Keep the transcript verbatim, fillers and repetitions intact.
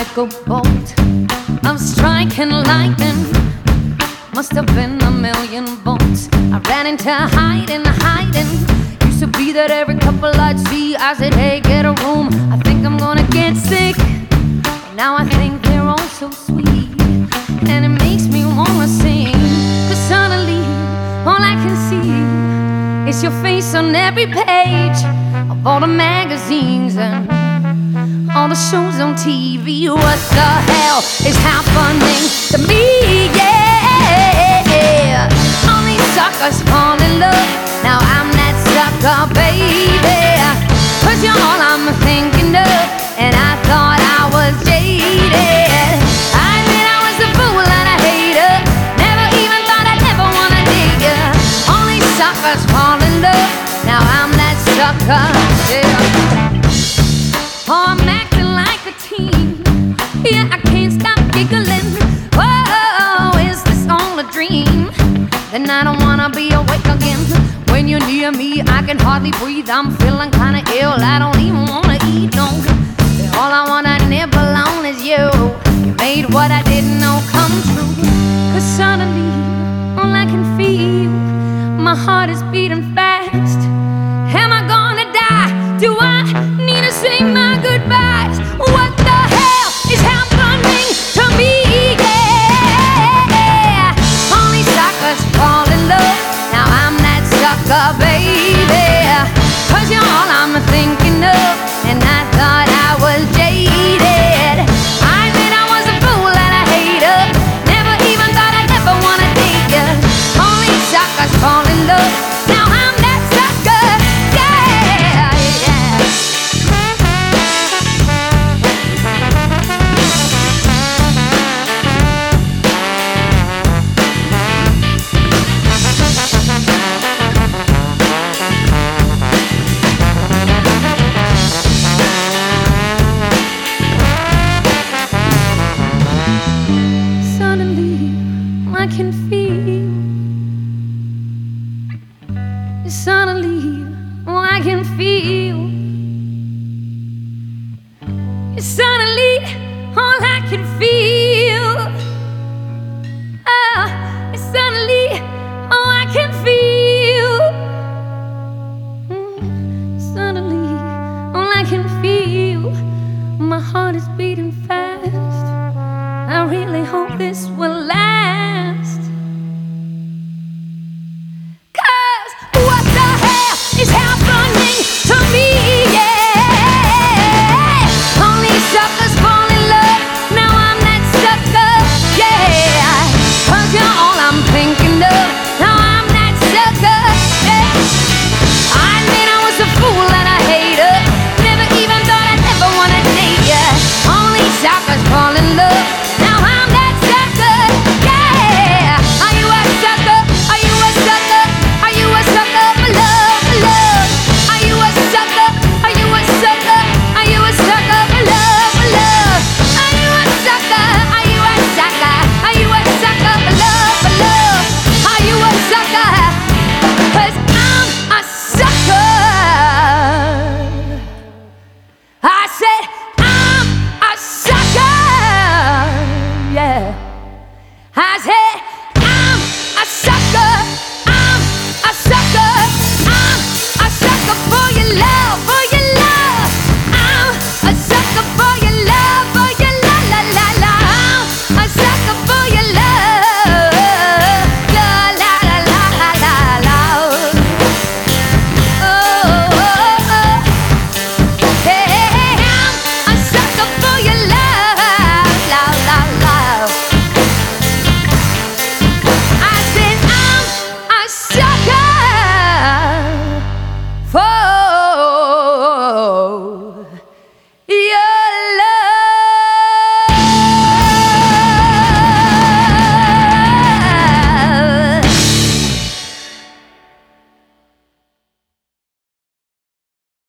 like a bolt of striking lightning. Must have been a million volts. I ran into hiding, hiding. Used to be that every couple I'd see, I said, hey, get a room, I think I'm gonna get sick. But now I think they're all so sweet, and it makes me wanna sing. Cause suddenly all I can see is your face on every page of all the magazines and all the shows on T V. What the hell is happening to me? Yeah, all these suckers fall in love. Now I'm that sucker, baby. Cause you're all I'm thinking of, and I thought I was jaded. I admit I was a fool and a hater. Never even thought I'd ever wanna date ya. All these suckers fall in love. Now I'm that sucker, yeah. Oh, I'm acting like a teen. Yeah, I can't stop giggling. Whoa, is this all a dream? Then I don't wanna be awake again. When you're near me, I can hardly breathe. I'm feeling kinda ill, I don't even wanna eat, no. All I wanna nibble on is you. You made what I didn't know come true. Cause suddenly, all I can feel, my heart is beating fast. Am I gonna die? Do I need to say my goodbyes? What the hell is happening to me? Yeah, all these suckers fall in love. Now I'm that sucker, baby. Cause you're all I'm thinking of, and I thought I was jaded. I admit I was a fool and a hater. Never even thought I'd ever wanna date ya. All these suckers fall in love. Now I'm that sucker, yeah, yeah. Suddenly, I can feel. Suddenly, oh, I can feel. Suddenly, all I can feel. Ah, suddenly, all I can feel. Mm, suddenly, all I can feel. My heart is beating fast. I really hope this